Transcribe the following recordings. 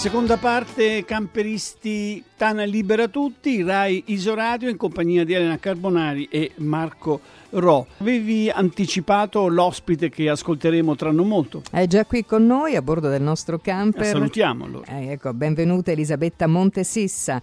Seconda parte, Camperisti Tana Libera Tutti, Rai Isoradio in compagnia di Elena Carbonari e Marco Ro. Avevi anticipato l'ospite che ascolteremo tra non molto? È già qui con noi a bordo del nostro camper. Salutiamolo. Ecco, benvenuta Elisabetta Montesissa.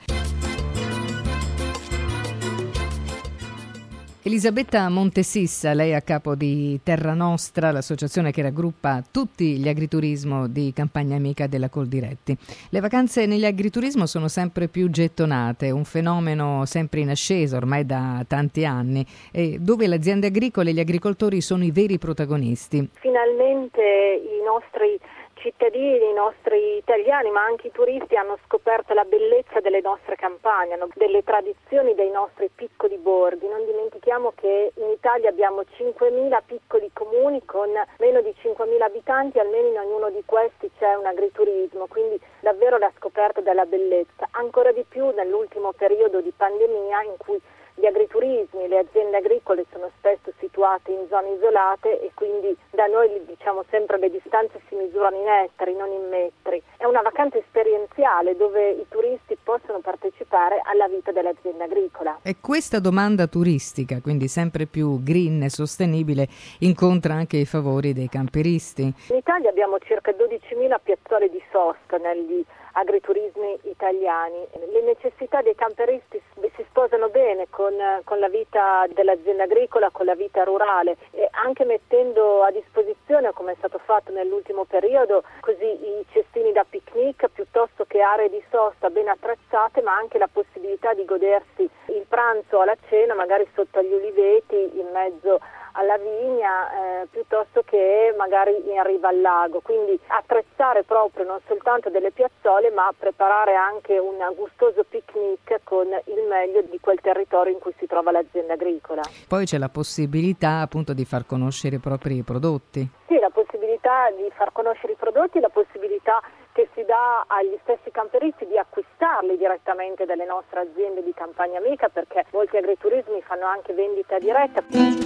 Elisabetta Montesissa, lei è a capo di Terra Nostra, l'associazione che raggruppa tutti gli agriturismo di Campagna Amica della Coldiretti. Le vacanze negli agriturismo sono sempre più gettonate, un fenomeno sempre in ascesa ormai da tanti anni, dove le aziende agricole e gli agricoltori sono i veri protagonisti. Finalmente i nostri cittadini, i nostri italiani, ma anche i turisti hanno scoperto la bellezza delle nostre campagne, delle tradizioni dei nostri piccoli borghi. Non dimentichiamo che in Italia abbiamo 5.000 piccoli comuni con meno di 5.000 abitanti, almeno in ognuno di questi c'è un agriturismo, quindi davvero la scoperta della bellezza. Ancora di più nell'ultimo periodo di pandemia in cui gli agriturismi e le aziende agricole sono spesso situate in zone isolate e quindi da noi diciamo sempre le distanze si misurano in ettari, non in metri. È una vacanza esperienziale dove i turisti possono partecipare alla vita dell'azienda agricola. E questa domanda turistica, quindi sempre più green e sostenibile, incontra anche i favori dei camperisti. In Italia abbiamo circa 12.000 piazzole di sosta negli agriturismi italiani. Le necessità dei camperisti si sposano bene con la vita dell'azienda agricola, con la vita rurale, e anche mettendo a disposizione, come è stato fatto nell'ultimo periodo, così i cestini da picnic piuttosto che aree di sosta ben attrezzate, ma anche la possibilità di godersi il pranzo o la cena magari sotto gli uliveti in mezzo alla vigna piuttosto che magari in riva al lago, quindi attrezzare proprio non soltanto delle piazzole ma preparare anche un gustoso picnic con il meglio di quel territorio in cui si trova l'azienda agricola. Poi c'è la possibilità appunto di far conoscere i propri prodotti. Sì, la possibilità di far conoscere i prodotti, la possibilità che si dà agli stessi camperisti di acquistarli direttamente dalle nostre aziende di Campagna Amica, perché molti agriturismi fanno anche vendita diretta.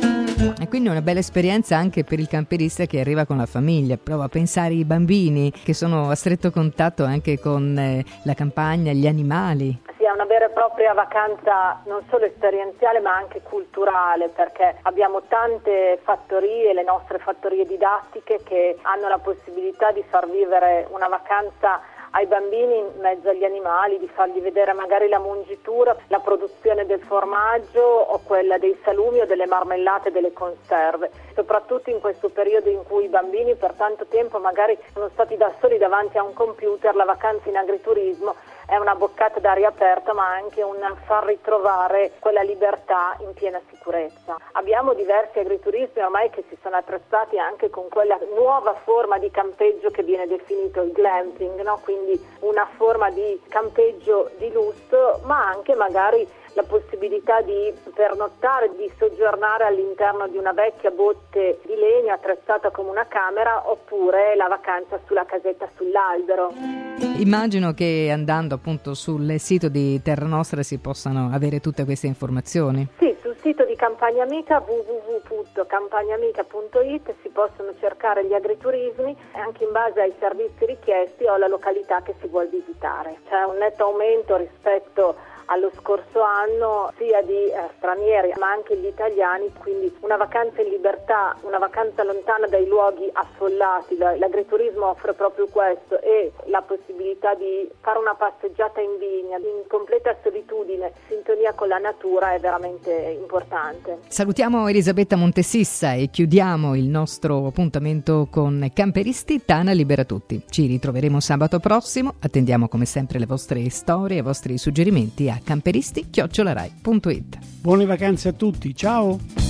E quindi è una bella esperienza anche per il camperista che arriva con la famiglia. Prova a pensare ai bambini che sono a stretto contatto anche con la campagna, gli animali. Sì, è una vera e propria vacanza non solo esperienziale ma anche culturale, perché abbiamo tante fattorie, le nostre fattorie didattiche, che hanno la possibilità di far vivere una vacanza ai bambini in mezzo agli animali, di fargli vedere magari la mungitura, la produzione del formaggio o quella dei salumi o delle marmellate, delle conserve, soprattutto in questo periodo in cui i bambini per tanto tempo magari sono stati da soli davanti a un computer. La vacanza in agriturismo è una boccata d'aria aperta ma anche un far ritrovare quella libertà in piena sicurezza. Abbiamo diversi agriturismi ormai che si sono attrezzati anche con quella nuova forma di campeggio che viene definito il glamping, no? Quindi una forma di campeggio di lusso, ma anche magari la possibilità di pernottare, di soggiornare all'interno di una vecchia botte di legno attrezzata come una camera, oppure la vacanza sulla casetta sull'albero. Immagino che andando appunto sul sito di Terra Nostra si possano avere tutte queste informazioni. Sì, sul sito di Campagna Amica www.campagnamica.it si possono cercare gli agriturismi e anche in base ai servizi richiesti o alla località che si vuol visitare. C'è un netto aumento rispetto allo scorso anno sia di stranieri ma anche gli italiani, quindi una vacanza in libertà, una vacanza lontana dai luoghi affollati. L'agriturismo offre proprio questo, e la possibilità di fare una passeggiata in vigna in completa solitudine, sintonia con la natura, è veramente importante. Salutiamo Elisabetta Montesissa e chiudiamo il nostro appuntamento con Camperisti Tana Libera Tutti. Ci ritroveremo sabato prossimo, attendiamo come sempre le vostre storie, i vostri suggerimenti a camperisti@rai.it. Buone vacanze a tutti, ciao!